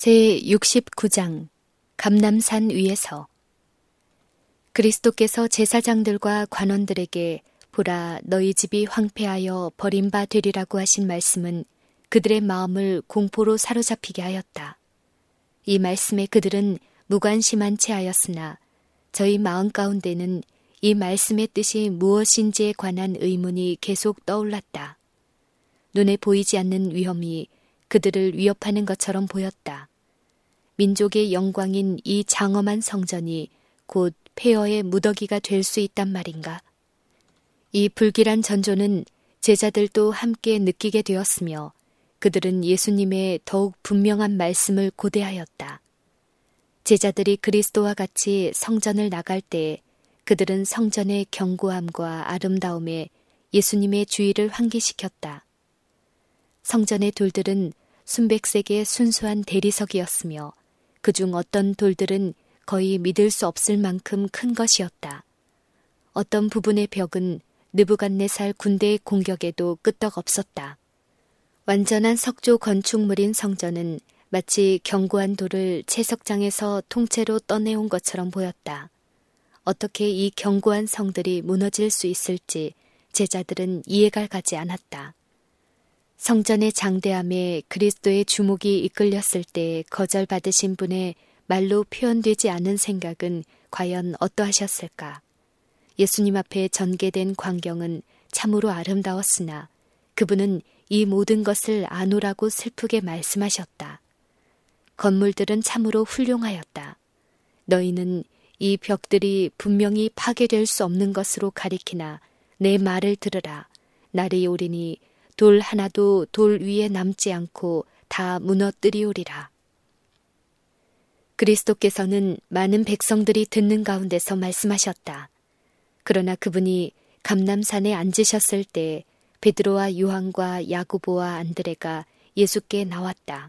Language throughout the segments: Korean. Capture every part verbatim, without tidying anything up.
제육십구 장 감람산 위에서. 그리스도께서 제사장들과 관원들에게 보라 너희 집이 황폐하여 버림바 되리라고 하신 말씀은 그들의 마음을 공포로 사로잡히게 하였다. 이 말씀에 그들은 무관심한 채 하였으나 저희 마음 가운데는 이 말씀의 뜻이 무엇인지에 관한 의문이 계속 떠올랐다. 눈에 보이지 않는 위험이 그들을 위협하는 것처럼 보였다. 민족의 영광인 이 장엄한 성전이 곧 폐허의 무더기가 될 수 있단 말인가? 이 불길한 전조는 제자들도 함께 느끼게 되었으며 그들은 예수님의 더욱 분명한 말씀을 고대하였다. 제자들이 그리스도와 같이 성전을 나갈 때 그들은 성전의 견고함과 아름다움에 예수님의 주의를 환기시켰다. 성전의 돌들은 순백색의 순수한 대리석이었으며 그중 어떤 돌들은 거의 믿을 수 없을 만큼 큰 것이었다. 어떤 부분의 벽은 느부갓네살 군대의 공격에도 끄떡없었다. 완전한 석조 건축물인 성전은 마치 견고한 돌을 채석장에서 통째로 떠내온 것처럼 보였다. 어떻게 이 견고한 성들이 무너질 수 있을지 제자들은 이해가 가지 않았다. 성전의 장대함에 그리스도의 주목이 이끌렸을 때 거절받으신 분의 말로 표현되지 않은 생각은 과연 어떠하셨을까? 예수님 앞에 전개된 광경은 참으로 아름다웠으나 그분은 이 모든 것을 아노라고 슬프게 말씀하셨다. 건물들은 참으로 훌륭하였다. 너희는 이 벽들이 분명히 파괴될 수 없는 것으로 가리키나 내 말을 들으라. 날이 오리니 돌 하나도 돌 위에 남지 않고 다 무너뜨리오리라. 그리스도께서는 많은 백성들이 듣는 가운데서 말씀하셨다. 그러나 그분이 감람산에 앉으셨을 때 베드로와 요한과 야고보와 안드레가 예수께 나왔다.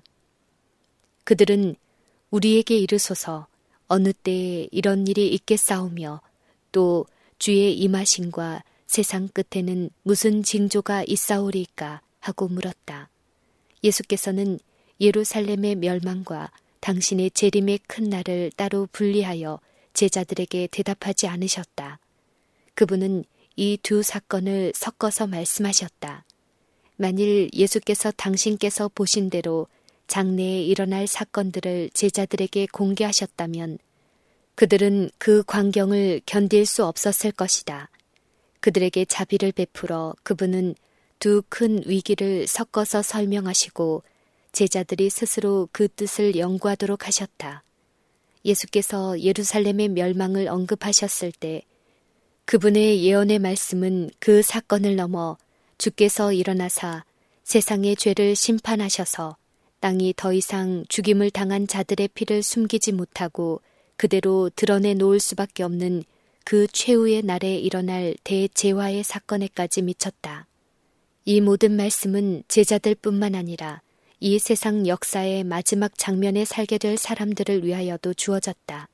그들은 우리에게 이르소서 어느 때에 이런 일이 있겠사오며 또 주의 임하심과 세상 끝에는 무슨 징조가 있사오리까 하고 물었다. 예수께서는 예루살렘의 멸망과 당신의 재림의 큰 날을 따로 분리하여 제자들에게 대답하지 않으셨다. 그분은 이 두 사건을 섞어서 말씀하셨다. 만일 예수께서 당신께서 보신 대로 장래에 일어날 사건들을 제자들에게 공개하셨다면 그들은 그 광경을 견딜 수 없었을 것이다. 그들에게 자비를 베풀어 그분은 두 큰 위기를 섞어서 설명하시고 제자들이 스스로 그 뜻을 연구하도록 하셨다. 예수께서 예루살렘의 멸망을 언급하셨을 때 그분의 예언의 말씀은 그 사건을 넘어 주께서 일어나사 세상의 죄를 심판하셔서 땅이 더 이상 죽임을 당한 자들의 피를 숨기지 못하고 그대로 드러내 놓을 수밖에 없는 그 최후의 날에 일어날 대재화의 사건에까지 미쳤다. 이 모든 말씀은 제자들뿐만 아니라 이 세상 역사의 마지막 장면에 살게 될 사람들을 위하여도 주어졌다.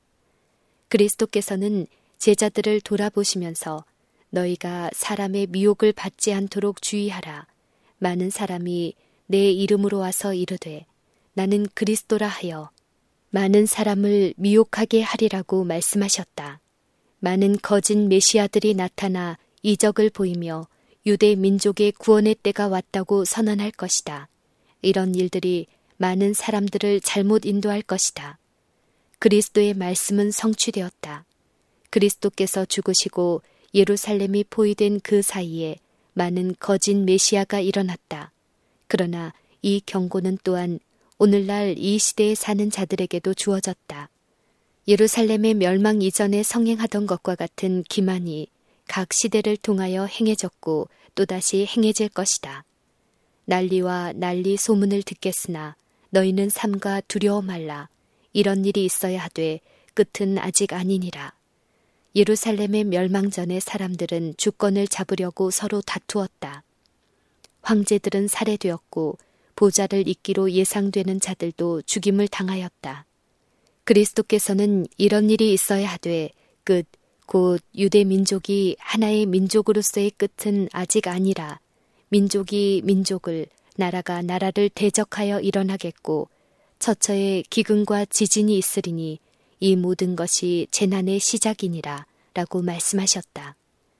그리스도께서는 제자들을 돌아보시면서 너희가 사람의 미혹을 받지 않도록 주의하라. 많은 사람이 내 이름으로 와서 이르되 나는 그리스도라 하여 많은 사람을 미혹하게 하리라고 말씀하셨다. 많은 거짓 메시아들이 나타나 이적을 보이며 유대 민족의 구원의 때가 왔다고 선언할 것이다. 이런 일들이 많은 사람들을 잘못 인도할 것이다. 그리스도의 말씀은 성취되었다. 그리스도께서 죽으시고 예루살렘이 포위된 그 사이에 많은 거짓 메시아가 일어났다. 그러나 이 경고는 또한 오늘날 이 시대에 사는 자들에게도 주어졌다. 예루살렘의 멸망 이전에 성행하던 것과 같은 기만이 각 시대를 통하여 행해졌고 또다시 행해질 것이다. 난리와 난리 소문을 듣겠으나 너희는 삼가 두려워 말라. 이런 일이 있어야 하되 끝은 아직 아니니라. 예루살렘의 멸망 전에 사람들은 주권을 잡으려고 서로 다투었다. 황제들은 살해되었고 보좌를 잇기로 예상되는 자들도 죽임을 당하였다. 그리스도께서는 이런 일이 있어야 하되 끝, 곧 유대 민족이 하나의 민족으로서의 끝은 아직 아니라 민족이 민족을, 나라가 나라를 대적하여 일어나겠고 처처에 기근과 지진이 있으리니 이 모든 것이 재난의 시작이니라 라고 말씀하셨다.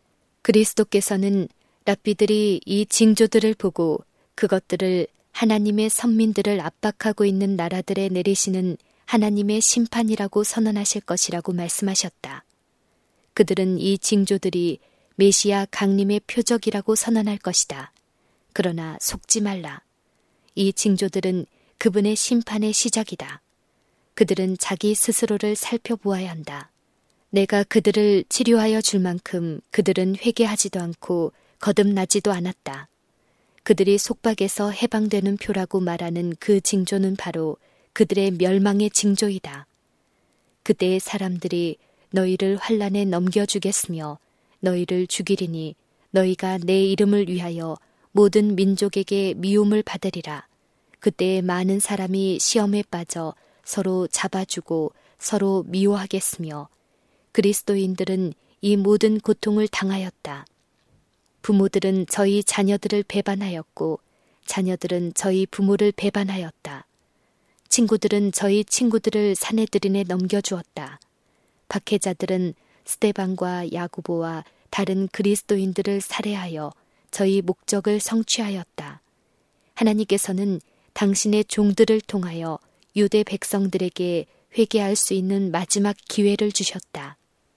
그리스도께서는 랍비들이 이 징조들을 보고 그것들을 하나님의 선민들을 압박하고 있는 나라들에 내리시는 하나님의 심판이라고 선언하실 것이라고 말씀하셨다. 그들은 이 징조들이 메시아 강림의 표적이라고 선언할 것이다. 그러나 속지 말라. 이 징조들은 그분의 심판의 시작이다. 그들은 자기 스스로를 살펴보아야 한다. 내가 그들을 치료하여 줄 만큼 그들은 회개하지도 않고 거듭나지도 않았다. 그들이 속박에서 해방되는 표라고 말하는 그 징조는 바로 그들의 멸망의 징조이다. 그때의 사람들이 너희를 환난에 넘겨주겠으며 너희를 죽이리니 너희가 내 이름을 위하여 모든 민족에게 미움을 받으리라. 그때에 많은 사람이 시험에 빠져 서로 잡아주고 서로 미워하겠으며 그리스도인들은 이 모든 고통을 당하였다. 부모들은 저희 자녀들을 배반하였고 자녀들은 저희 부모를 배반하였다. 친구들은 저희 친구들을 사내들인에 넘겨주었다. 박해자들은 스데반과 야고보와 다른 그리스도인들을 살해하여 저희 목적을 성취하였다. 하나님께서는 당신의 종들을 통하여 유대 백성들에게 회개할 수 있는 마지막 기회를 주셨다.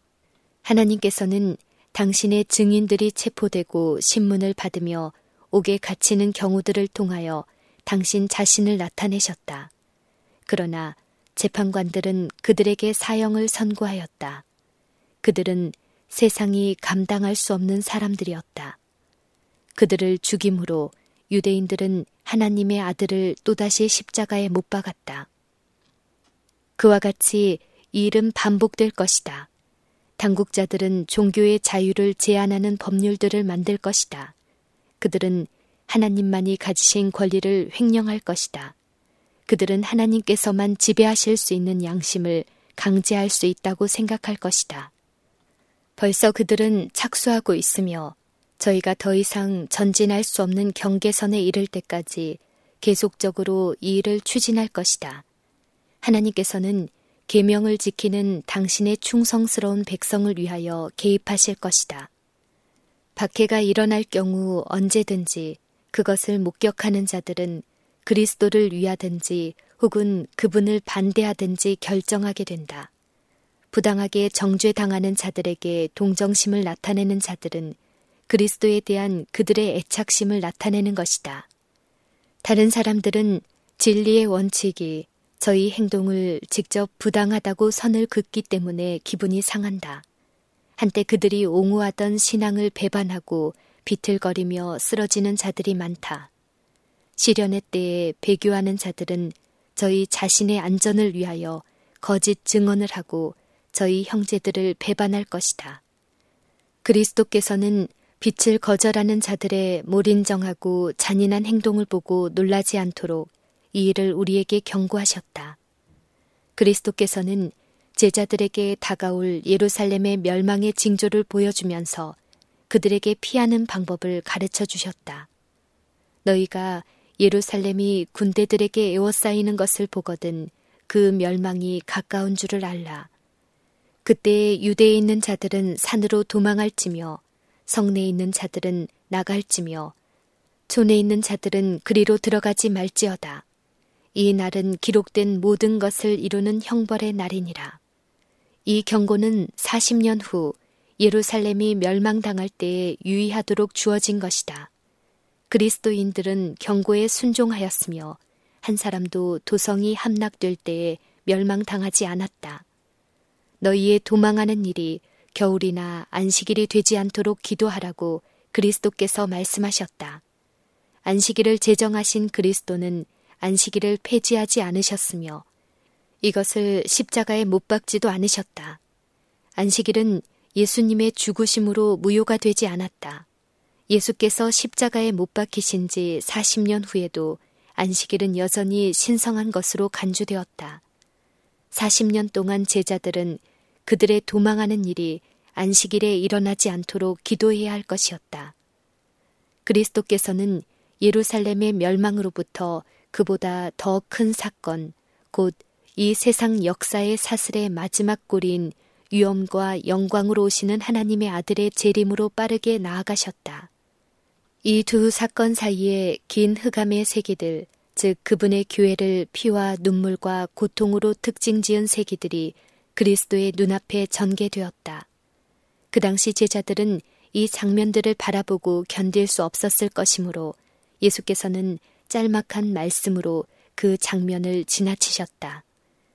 하나님께서는 당신의 증인들이 체포되고 신문을 받으며 옥에 갇히는 경우들을 통하여 당신 자신을 나타내셨다. 그러나 재판관들은 그들에게 사형을 선고하였다. 그들은 세상이 감당할 수 없는 사람들이었다. 그들을 죽임으로 유대인들은 하나님의 아들을 또다시 십자가에 못 박았다. 그와 같이 이 일은 반복될 것이다. 당국자들은 종교의 자유를 제한하는 법률들을 만들 것이다. 그들은 하나님만이 가지신 권리를 횡령할 것이다. 그들은 하나님께서만 지배하실 수 있는 양심을 강제할 수 있다고 생각할 것이다. 벌써 그들은 착수하고 있으며 저희가 더 이상 전진할 수 없는 경계선에 이를 때까지 계속적으로 이 일을 추진할 것이다. 하나님께서는 계명을 지키는 당신의 충성스러운 백성을 위하여 개입하실 것이다. 박해가 일어날 경우 언제든지 그것을 목격하는 자들은 그리스도를 위하든지 혹은 그분을 반대하든지 결정하게 된다. 부당하게 정죄당하는 자들에게 동정심을 나타내는 자들은 그리스도에 대한 그들의 애착심을 나타내는 것이다. 다른 사람들은 진리의 원칙이 저희 행동을 직접 부당하다고 선을 긋기 때문에 기분이 상한다. 한때 그들이 옹호하던 신앙을 배반하고 비틀거리며 쓰러지는 자들이 많다. 시련의 때에 배교하는 자들은 저희 자신의 안전을 위하여 거짓 증언을 하고 저희 형제들을 배반할 것이다. 그리스도께서는 빛을 거절하는 자들의 몰인정하고 잔인한 행동을 보고 놀라지 않도록 이 일을 우리에게 경고하셨다. 그리스도께서는 제자들에게 다가올 예루살렘의 멸망의 징조를 보여주면서 그들에게 피하는 방법을 가르쳐 주셨다. 너희가 예루살렘이 군대들에게 에워싸이는 것을 보거든 그 멸망이 가까운 줄을 알라. 그때 유대에 있는 자들은 산으로 도망할지며 성내에 있는 자들은 나갈지며 촌에 있는 자들은 그리로 들어가지 말지어다. 이 날은 기록된 모든 것을 이루는 형벌의 날이니라. 이 경고는 사십 년 후 예루살렘이 멸망당할 때에 유의하도록 주어진 것이다. 그리스도인들은 경고에 순종하였으며 한 사람도 도성이 함락될 때에 멸망당하지 않았다. 너희의 도망하는 일이 겨울이나 안식일이 되지 않도록 기도하라고 그리스도께서 말씀하셨다. 안식일을 제정하신 그리스도는 안식일을 폐지하지 않으셨으며 이것을 십자가에 못 박지도 않으셨다. 안식일은 예수님의 죽으심으로 무효가 되지 않았다. 예수께서 십자가에 못 박히신 지 사십 년 후에도 안식일은 여전히 신성한 것으로 간주되었다. 사십 년 동안 제자들은 그들의 도망하는 일이 안식일에 일어나지 않도록 기도해야 할 것이었다. 그리스도께서는 예루살렘의 멸망으로부터 그보다 더 큰 사건, 곧 이 세상 역사의 사슬의 마지막 꼬리인 위엄과 영광으로 오시는 하나님의 아들의 재림으로 빠르게 나아가셨다. 이 두 사건 사이에 긴 흑암의 세기들, 즉 그분의 교회를 피와 눈물과 고통으로 특징지은 세기들이 그리스도의 눈앞에 전개되었다. 그 당시 제자들은 이 장면들을 바라보고 견딜 수 없었을 것이므로 예수께서는 짤막한 말씀으로 그 장면을 지나치셨다.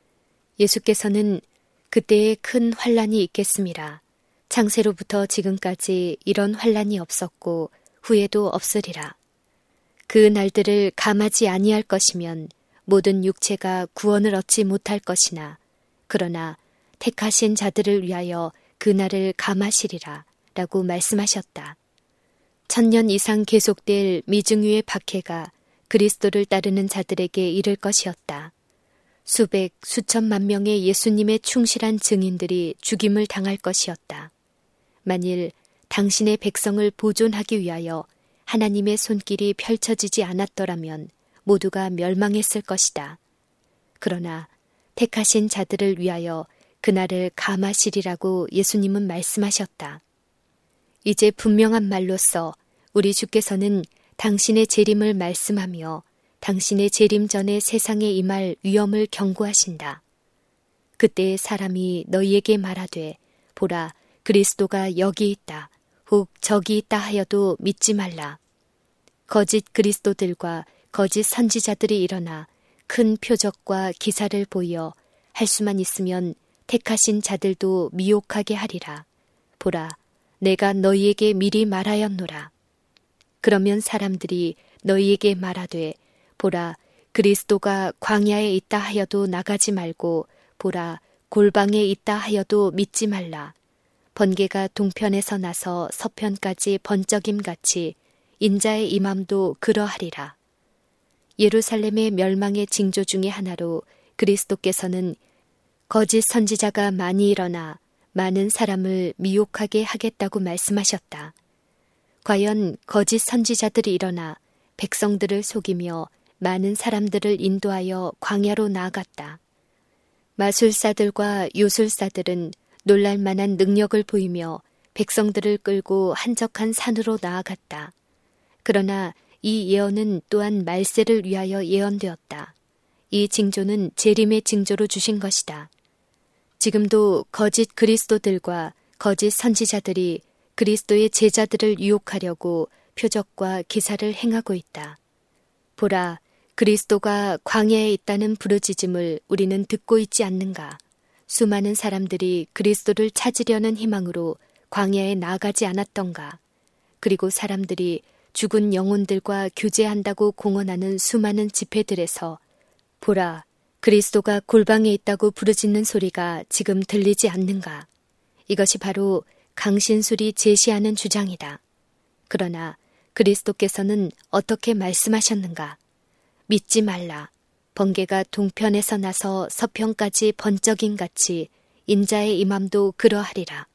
예수께서는 그때에 큰 환란이 있겠음이라. 창세로부터 지금까지 이런 환란이 없었고 후에도 없으리라. 그 날들을 감하지 아니할 것이면 모든 육체가 구원을 얻지 못할 것이나 그러나 택하신 자들을 위하여 그 날을 감하시리라 라고 말씀하셨다. 천년 이상 계속될 미증유의 박해가 그리스도를 따르는 자들에게 이를 것이었다. 수백, 수천만 명의 예수님의 충실한 증인들이 죽임을 당할 것이었다. 만일 당신의 백성을 보존하기 위하여 하나님의 손길이 펼쳐지지 않았더라면 모두가 멸망했을 것이다. 그러나 택하신 자들을 위하여 그날을 감하시리라고 예수님은 말씀하셨다. 이제 분명한 말로써 우리 주께서는 당신의 재림을 말씀하며 당신의 재림 전에 세상에 임할 위험을 경고하신다. 그때 사람이 너희에게 말하되 보라 그리스도가 여기 있다. 혹 저기 있다 하여도 믿지 말라. 거짓 그리스도들과 거짓 선지자들이 일어나 큰 표적과 기사를 보여 할 수만 있으면 택하신 자들도 미혹하게 하리라. 보라 내가 너희에게 미리 말하였노라. 그러면 사람들이 너희에게 말하되 보라 그리스도가 광야에 있다 하여도 나가지 말고 보라 골방에 있다 하여도 믿지 말라. 번개가 동편에서 나서 서편까지 번쩍임같이 인자의 임함도 그러하리라. 예루살렘의 멸망의 징조 중의 하나로 그리스도께서는 거짓 선지자가 많이 일어나 많은 사람을 미혹하게 하겠다고 말씀하셨다. 과연 거짓 선지자들이 일어나 백성들을 속이며 많은 사람들을 인도하여 광야로 나아갔다. 마술사들과 요술사들은 놀랄만한 능력을 보이며 백성들을 끌고 한적한 산으로 나아갔다. 그러나 이 예언은 또한 말세를 위하여 예언되었다. 이 징조는 재림의 징조로 주신 것이다. 지금도 거짓 그리스도들과 거짓 선지자들이 그리스도의 제자들을 유혹하려고 표적과 기사를 행하고 있다. 보라, 그리스도가 광야에 있다는 부르짖음을 우리는 듣고 있지 않는가? 수많은 사람들이 그리스도를 찾으려는 희망으로 광야에 나아가지 않았던가? 그리고 사람들이 죽은 영혼들과 교제한다고 공언하는 수많은 집회들에서 보라, 그리스도가 골방에 있다고 부르짖는 소리가 지금 들리지 않는가? 이것이 바로 강신술이 제시하는 주장이다. 그러나 그리스도께서는 어떻게 말씀하셨는가? 믿지 말라. 번개가 동편에서 나서 서편까지 번쩍임같이 인자의 임함도 그러하리라.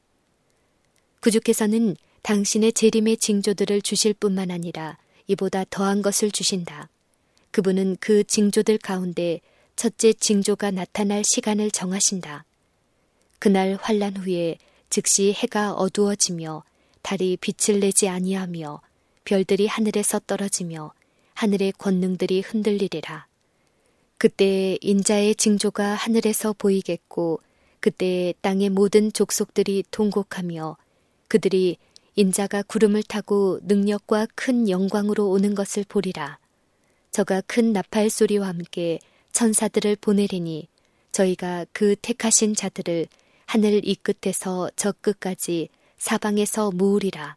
구주께서는 당신의 재림의 징조들을 주실 뿐만 아니라 이보다 더한 것을 주신다. 그분은 그 징조들 가운데 첫째 징조가 나타날 시간을 정하신다. 그날 환란 후에 즉시 해가 어두워지며 달이 빛을 내지 아니하며 별들이 하늘에서 떨어지며 하늘의 권능들이 흔들리리라. 그때에 인자의 징조가 하늘에서 보이겠고 그때에 땅의 모든 족속들이 통곡하며 그들이 인자가 구름을 타고 능력과 큰 영광으로 오는 것을 보리라. 저가 큰 나팔 소리와 함께 천사들을 보내리니 저희가 그 택하신 자들을 하늘 이 끝에서 저 끝까지 사방에서 모으리라.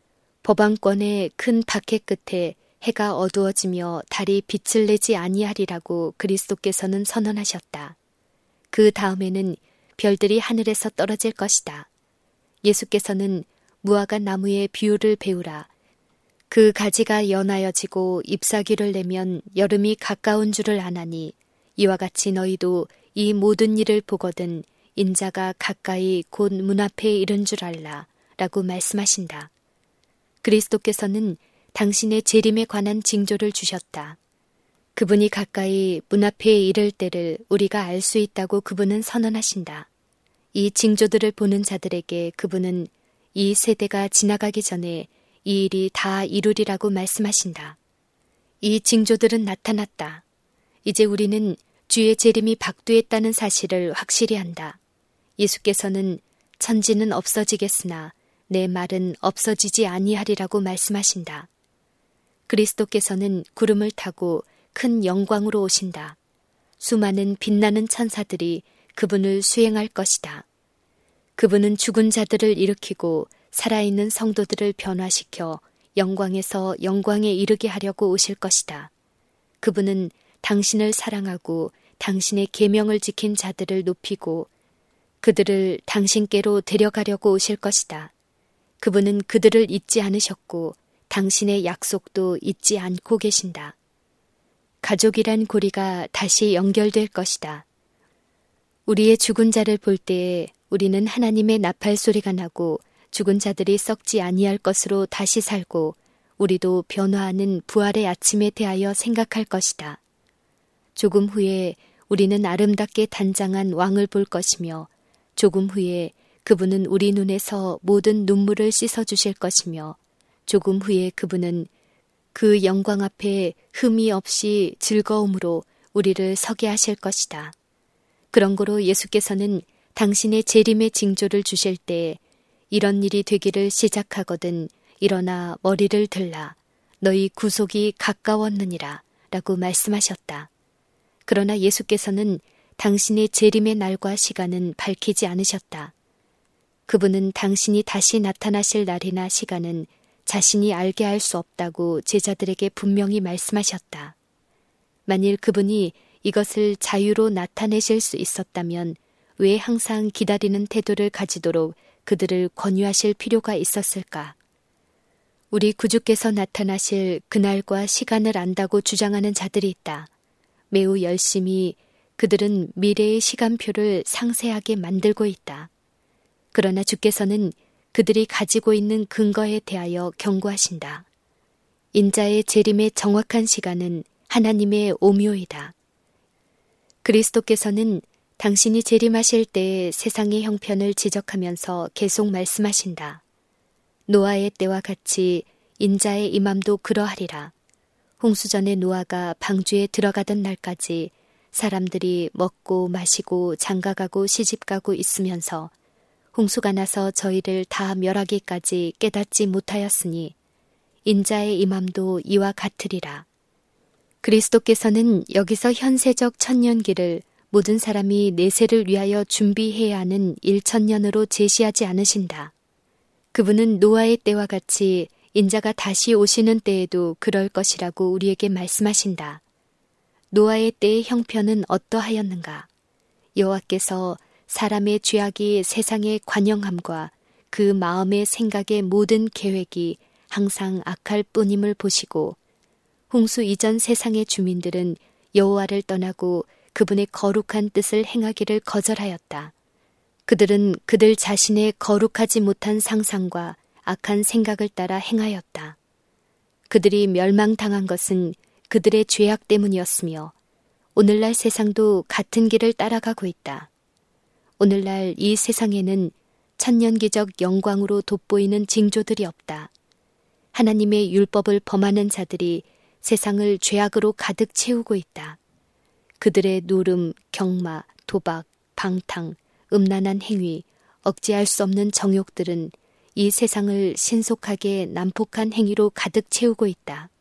법왕권의 큰 박해 끝에 해가 어두워지며 달이 빛을 내지 아니하리라고 그리스도께서는 선언하셨다. 그 다음에는 별들이 하늘에서 떨어질 것이다. 예수께서는 무화과 나무의 비유를 배우라. 그 가지가 연하여지고 잎사귀를 내면 여름이 가까운 줄을 아나니 이와 같이 너희도 이 모든 일을 보거든 인자가 가까이 곧 문 앞에 이른 줄 알라 라고 말씀하신다. 그리스도께서는 당신의 재림에 관한 징조를 주셨다. 그분이 가까이 문 앞에 이를 때를 우리가 알 수 있다고 그분은 선언하신다. 이 징조들을 보는 자들에게 그분은 이 세대가 지나가기 전에 이 일이 다 이루리라고 말씀하신다. 이 징조들은 나타났다. 이제 우리는 주의 재림이 박두했다는 사실을 확실히 한다. 예수께서는 천지는 없어지겠으나 내 말은 없어지지 아니하리라고 말씀하신다. 그리스도께서는 구름을 타고 큰 영광으로 오신다. 수많은 빛나는 천사들이 그분을 수행할 것이다. 그분은 죽은 자들을 일으키고 살아있는 성도들을 변화시켜 영광에서 영광에 이르게 하려고 오실 것이다. 그분은 당신을 사랑하고 당신의 계명을 지킨 자들을 높이고 그들을 당신께로 데려가려고 오실 것이다. 그분은 그들을 잊지 않으셨고 당신의 약속도 잊지 않고 계신다. 가족이란 고리가 다시 연결될 것이다. 우리의 죽은 자를 볼 때에 우리는 하나님의 나팔 소리가 나고 죽은 자들이 썩지 아니할 것으로 다시 살고 우리도 변화하는 부활의 아침에 대하여 생각할 것이다. 조금 후에 우리는 아름답게 단장한 왕을 볼 것이며 조금 후에 그분은 우리 눈에서 모든 눈물을 씻어주실 것이며 조금 후에 그분은 그 영광 앞에 흠이 없이 즐거움으로 우리를 서게 하실 것이다. 그런 거로 예수께서는 당신의 재림의 징조를 주실 때 이런 일이 되기를 시작하거든 일어나 머리를 들라 너희 구속이 가까웠느니라 라고 말씀하셨다. 그러나 예수께서는 당신의 재림의 날과 시간은 밝히지 않으셨다. 그분은 당신이 다시 나타나실 날이나 시간은 자신이 알게 할 수 없다고 제자들에게 분명히 말씀하셨다. 만일 그분이 이것을 자유로 나타내실 수 있었다면 왜 항상 기다리는 태도를 가지도록 그들을 권유하실 필요가 있었을까? 우리 구주께서 나타나실 그날과 시간을 안다고 주장하는 자들이 있다. 매우 열심히 그들은 미래의 시간표를 상세하게 만들고 있다. 그러나 주께서는 그들이 가지고 있는 근거에 대하여 경고하신다. 인자의 재림의 정확한 시간은 하나님의 오묘이다. 그리스도께서는 당신이 재림하실 때의 세상의 형편을 지적하면서 계속 말씀하신다. 노아의 때와 같이 인자의 임함도 그러하리라. 홍수전에 노아가 방주에 들어가던 날까지 사람들이 먹고 마시고 장가가고 시집가고 있으면서 홍수가 나서 저희를 다 멸하기까지 깨닫지 못하였으니 인자의 임함도 이와 같으리라. 그리스도께서는 여기서 현세적 천년기를 모든 사람이 내세를 위하여 준비해야 하는 일천년으로 제시하지 않으신다. 그분은 노아의 때와 같이 인자가 다시 오시는 때에도 그럴 것이라고 우리에게 말씀하신다. 노아의 때의 형편은 어떠하였는가? 여호와께서 사람의 죄악이 세상의 관영함과 그 마음의 생각의 모든 계획이 항상 악할 뿐임을 보시고 홍수 이전 세상의 주민들은 여호와를 떠나고 그분의 거룩한 뜻을 행하기를 거절하였다. 그들은 그들 자신의 거룩하지 못한 상상과 악한 생각을 따라 행하였다. 그들이 멸망당한 것은 그들의 죄악 때문이었으며 오늘날 세상도 같은 길을 따라가고 있다. 오늘날 이 세상에는 천년기적 영광으로 돋보이는 징조들이 없다. 하나님의 율법을 범하는 자들이 세상을 죄악으로 가득 채우고 있다. 그들의 노름, 경마, 도박, 방탕, 음란한 행위, 억제할 수 없는 정욕들은 이 세상을 신속하게 난폭한 행위로 가득 채우고 있다.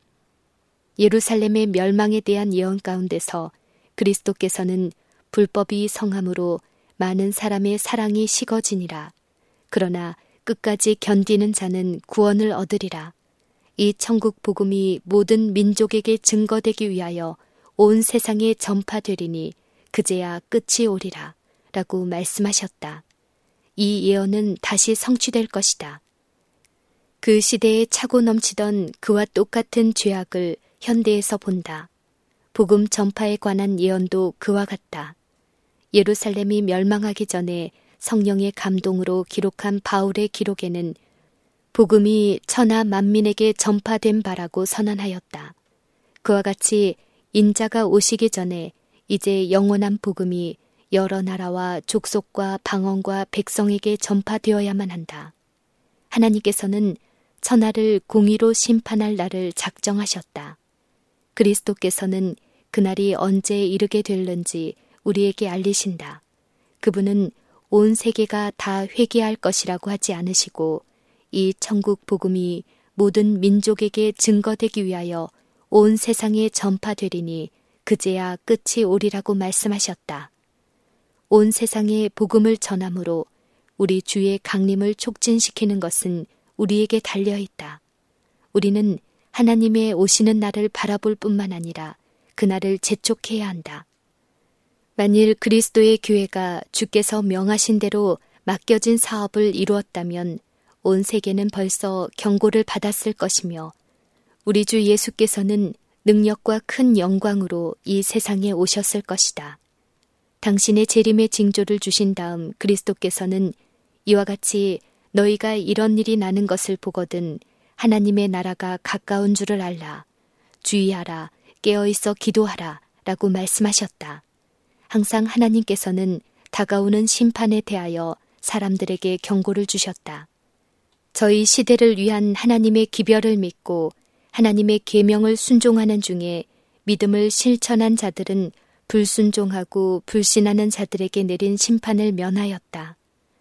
예루살렘의 멸망에 대한 예언 가운데서 그리스도께서는 불법이 성함으로 많은 사람의 사랑이 식어지니라. 그러나 끝까지 견디는 자는 구원을 얻으리라. 이 천국 복음이 모든 민족에게 증거되기 위하여 온 세상에 전파되리니 그제야 끝이 오리라. 라고 말씀하셨다. 이 예언은 다시 성취될 것이다. 그 시대에 차고 넘치던 그와 똑같은 죄악을 현대에서 본다. 복음 전파에 관한 예언도 그와 같다. 예루살렘이 멸망하기 전에 성령의 감동으로 기록한 바울의 기록에는 복음이 천하 만민에게 전파된 바라고 선언하였다. 그와 같이 인자가 오시기 전에 이제 영원한 복음이 여러 나라와 족속과 방언과 백성에게 전파되어야만 한다. 하나님께서는 천하를 공의로 심판할 날을 작정하셨다. 그리스도께서는 그날이 언제 이르게 될는지 우리에게 알리신다. 그분은 온 세계가 다 회개할 것이라고 하지 않으시고 이 천국 복음이 모든 민족에게 증거되기 위하여 온 세상에 전파되리니 그제야 끝이 오리라고 말씀하셨다. 온 세상에 복음을 전함으로 우리 주의 강림을 촉진시키는 것은 우리에게 달려있다. 우리는 하나님의 오시는 날을 바라볼 뿐만 아니라 그날을 재촉해야 한다. 만일 그리스도의 교회가 주께서 명하신 대로 맡겨진 사업을 이루었다면 온 세계는 벌써 경고를 받았을 것이며 우리 주 예수께서는 능력과 큰 영광으로 이 세상에 오셨을 것이다. 당신의 재림의 징조를 주신 다음 그리스도께서는 이와 같이 너희가 이런 일이 나는 것을 보거든 하나님의 나라가 가까운 줄을 알라. 주의하라. 깨어있어 기도하라. 라고 말씀하셨다. 항상 하나님께서는 다가오는 심판에 대하여 사람들에게 경고를 주셨다. 저희 시대를 위한 하나님의 기별을 믿고 하나님의 계명을 순종하는 중에 믿음을 실천한 자들은 불순종하고 불신하는 자들에게 내린 심판을 면하였다.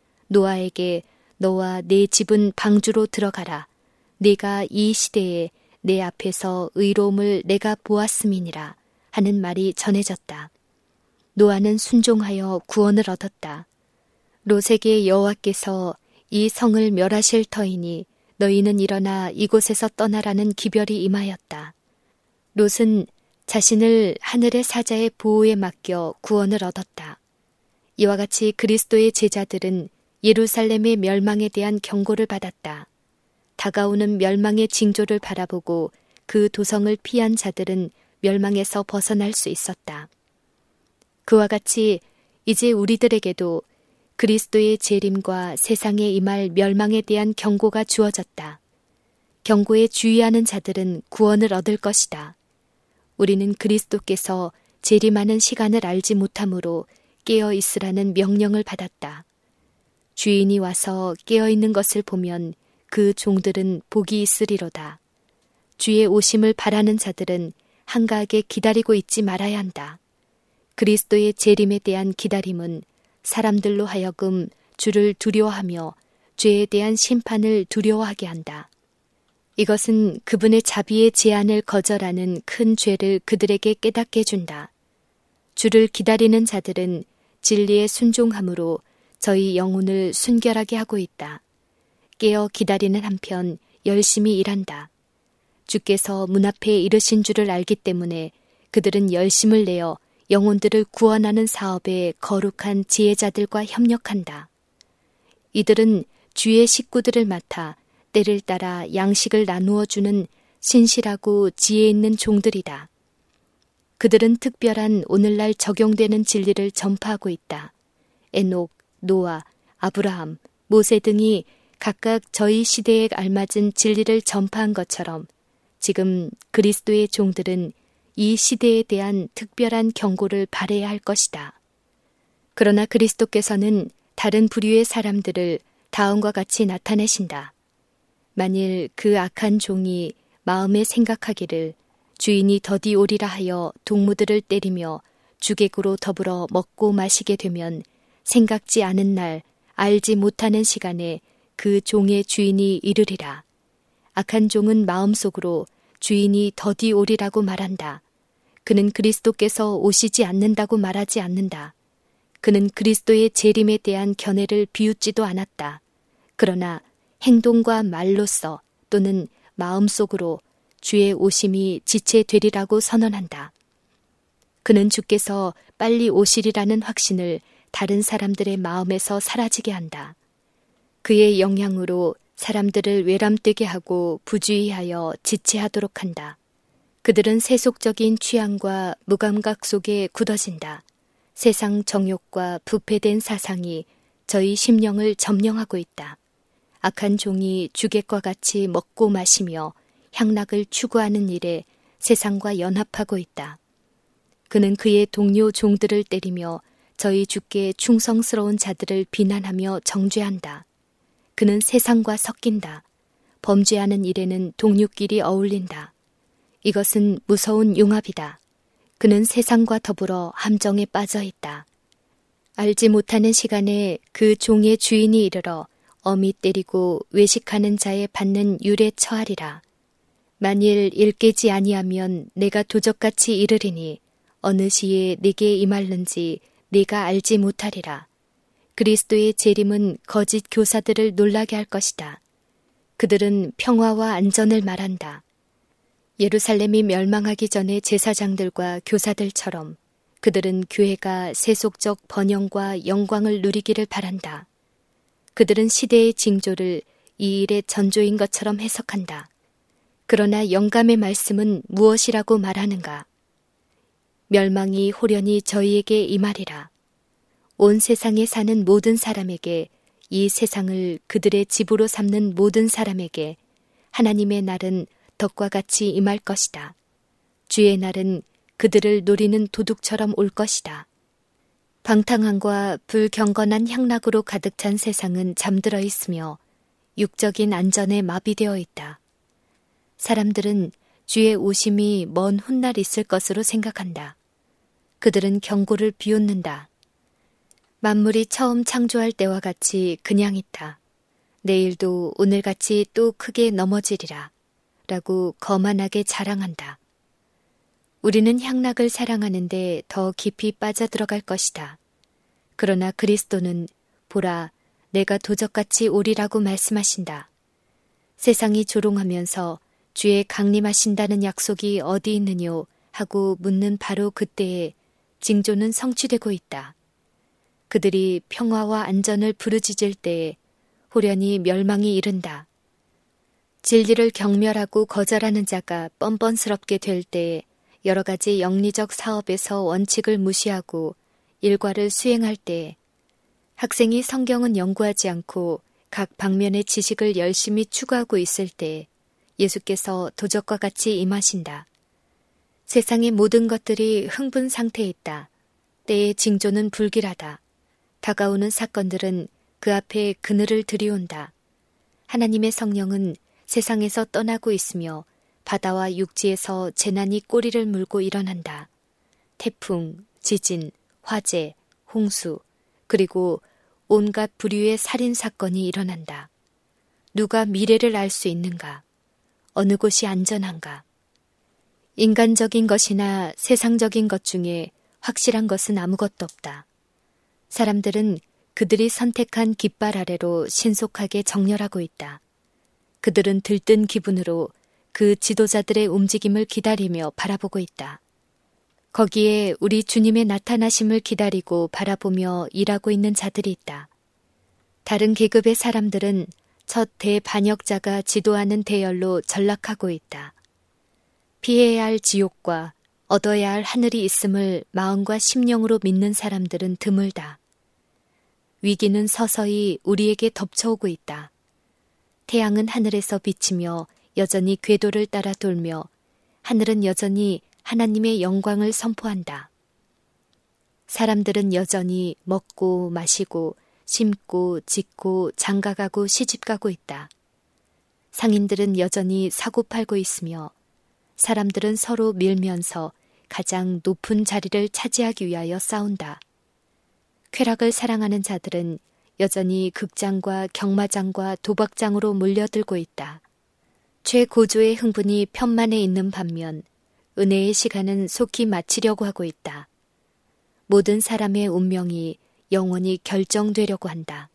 노아에게 너와 내 집은 방주로 들어가라. 네가 이 시대에 내 앞에서 의로움을 내가 보았음이니라 하는 말이 전해졌다. 노아는 순종하여 구원을 얻었다. 롯에게 여호와께서 이 성을 멸하실 터이니 너희는 일어나 이곳에서 떠나라는 기별이 임하였다. 롯은 자신을 하늘의 사자의 보호에 맡겨 구원을 얻었다. 이와 같이 그리스도의 제자들은 예루살렘의 멸망에 대한 경고를 받았다. 다가오는 멸망의 징조를 바라보고 그 도성을 피한 자들은 멸망에서 벗어날 수 있었다. 그와 같이 이제 우리들에게도 그리스도의 재림과 세상에 임할 멸망에 대한 경고가 주어졌다. 경고에 주의하는 자들은 구원을 얻을 것이다. 우리는 그리스도께서 재림하는 시간을 알지 못하므로 깨어 있으라는 명령을 받았다. 주인이 와서 깨어 있는 것을 보면 그 종들은 복이 있으리로다. 주의 오심을 바라는 자들은 한가하게 기다리고 있지 말아야 한다. 그리스도의 재림에 대한 기다림은 사람들로 하여금 주를 두려워하며 죄에 대한 심판을 두려워하게 한다. 이것은 그분의 자비의 제한을 거절하는 큰 죄를 그들에게 깨닫게 해준다. 주를 기다리는 자들은 진리에 순종함으로 저희 영혼을 순결하게 하고 있다. 깨어 기다리는 한편 열심히 일한다. 주께서 문 앞에 이르신 줄을 알기 때문에 그들은 열심을 내어 영혼들을 구원하는 사업에 거룩한 지혜자들과 협력한다. 이들은 주의 식구들을 맡아 때를 따라 양식을 나누어 주는 신실하고 지혜 있는 종들이다. 그들은 특별한 오늘날 적용되는 진리를 전파하고 있다. 에녹, 노아, 아브라함, 모세 등이 각각 저희 시대에 알맞은 진리를 전파한 것처럼 지금 그리스도의 종들은 이 시대에 대한 특별한 경고를 발해야 할 것이다. 그러나 그리스도께서는 다른 부류의 사람들을 다음과 같이 나타내신다. 만일 그 악한 종이 마음에 생각하기를 주인이 더디 오리라 하여 동무들을 때리며 주객으로 더불어 먹고 마시게 되면 생각지 않은 날 알지 못하는 시간에 그 종의 주인이 이르리라. 악한 종은 마음속으로 주인이 더디 오리라고 말한다. 그는 그리스도께서 오시지 않는다고 말하지 않는다. 그는 그리스도의 재림에 대한 견해를 비웃지도 않았다. 그러나 행동과 말로써 또는 마음속으로 주의 오심이 지체되리라고 선언한다. 그는 주께서 빨리 오시리라는 확신을 다른 사람들의 마음에서 사라지게 한다. 그의 영향으로 사람들을 외람되게 하고 부주의하여 지체하도록 한다. 그들은 세속적인 취향과 무감각 속에 굳어진다. 세상 정욕과 부패된 사상이 저희 심령을 점령하고 있다. 악한 종이 주객과 같이 먹고 마시며 향락을 추구하는 일에 세상과 연합하고 있다. 그는 그의 동료 종들을 때리며 저희 주께 충성스러운 자들을 비난하며 정죄한다. 그는 세상과 섞인다. 범죄하는 일에는 동료끼리 어울린다. 이것은 무서운 융합이다. 그는 세상과 더불어 함정에 빠져 있다. 알지 못하는 시간에 그 종의 주인이 이르러 엄히 때리고 외식하는 자에 받는 율에 처하리라. 만일 일깨지 아니하면 내가 도적같이 이르리니 어느 시에 내게 임할는지 네가 알지 못하리라. 그리스도의 재림은 거짓 교사들을 놀라게 할 것이다. 그들은 평화와 안전을 말한다. 예루살렘이 멸망하기 전에 제사장들과 교사들처럼 그들은 교회가 세속적 번영과 영광을 누리기를 바란다. 그들은 시대의 징조를 이 일의 전조인 것처럼 해석한다. 그러나 영감의 말씀은 무엇이라고 말하는가? 멸망이 호련히 저희에게 임하리라. 온 세상에 사는 모든 사람에게, 이 세상을 그들의 집으로 삼는 모든 사람에게 하나님의 날은 덕과 같이 임할 것이다. 주의 날은 그들을 노리는 도둑처럼 올 것이다. 방탕함과 불경건한 향락으로 가득 찬 세상은 잠들어 있으며 육적인 안전에 마비되어 있다. 사람들은 주의 오심이 먼 훗날 있을 것으로 생각한다. 그들은 경고를 비웃는다. 만물이 처음 창조할 때와 같이 그냥 있다. 내일도 오늘같이 또 크게 넘어지리라. 라고 거만하게 자랑한다. 우리는 향락을 사랑하는데 더 깊이 빠져들어갈 것이다. 그러나 그리스도는 보라, 내가 도적같이 오리라고 말씀하신다. 세상이 조롱하면서 주의 강림하신다는 약속이 어디 있느뇨 하고 묻는 바로 그때에 징조는 성취되고 있다. 그들이 평화와 안전을 부르짖을 때에 호련히 멸망이 이른다. 진리를 경멸하고 거절하는 자가 뻔뻔스럽게 될 때에 여러 가지 영리적 사업에서 원칙을 무시하고 일과를 수행할 때에 학생이 성경은 연구하지 않고 각 방면의 지식을 열심히 추구하고 있을 때에 예수께서 도적과 같이 임하신다. 세상의 모든 것들이 흥분 상태에 있다. 때의 징조는 불길하다. 다가오는 사건들은 그 앞에 그늘을 들이온다. 하나님의 성령은 세상에서 떠나고 있으며 바다와 육지에서 재난이 꼬리를 물고 일어난다. 태풍, 지진, 화재, 홍수, 그리고 온갖 부류의 살인사건이 일어난다. 누가 미래를 알 수 있는가? 어느 곳이 안전한가? 인간적인 것이나 세상적인 것 중에 확실한 것은 아무것도 없다. 사람들은 그들이 선택한 깃발 아래로 신속하게 정렬하고 있다. 그들은 들뜬 기분으로 그 지도자들의 움직임을 기다리며 바라보고 있다. 거기에 우리 주님의 나타나심을 기다리고 바라보며 일하고 있는 자들이 있다. 다른 계급의 사람들은 첫 대반역자가 지도하는 대열로 전락하고 있다. 피해야 할 지옥과 얻어야 할 하늘이 있음을 마음과 심령으로 믿는 사람들은 드물다. 위기는 서서히 우리에게 덮쳐오고 있다. 태양은 하늘에서 비치며 여전히 궤도를 따라 돌며 하늘은 여전히 하나님의 영광을 선포한다. 사람들은 여전히 먹고 마시고 심고 짓고 장가가고 시집가고 있다. 상인들은 여전히 사고팔고 있으며 사람들은 서로 밀면서 가장 높은 자리를 차지하기 위하여 싸운다. 쾌락을 사랑하는 자들은 여전히 극장과 경마장과 도박장으로 몰려들고 있다. 최고조의 흥분이 편만에 있는 반면 은혜의 시간은 속히 마치려고 하고 있다. 모든 사람의 운명이 영원히 결정되려고 한다.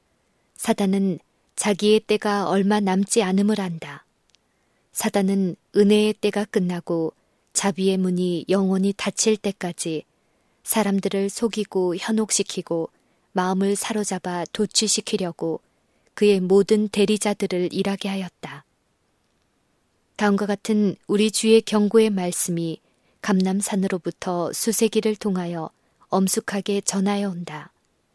사단은 자기의 때가 얼마 남지 않음을 안다. 사단은 은혜의 때가 끝나고 자비의 문이 영원히 닫힐 때까지 사람들을 속이고 현혹시키고 마음을 사로잡아 도취시키려고 그의 모든 대리자들을 일하게 하였다. 다음과 같은 우리 주의 경고의 말씀이 감람산으로부터 수세기를 통하여 엄숙하게 전하여 온다.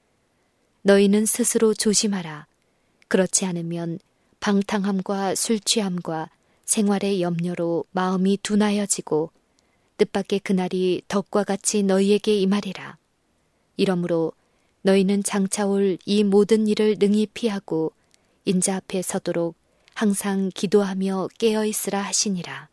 너희는 스스로 조심하라. 그렇지 않으면 방탕함과 술취함과 생활의 염려로 마음이 둔하여지고 뜻밖의 그날이 덕과 같이 너희에게 임하리라. 이러므로 너희는 장차 올 이 모든 일을 능히 피하고 인자 앞에 서도록 항상 기도하며 깨어 있으라 하시니라.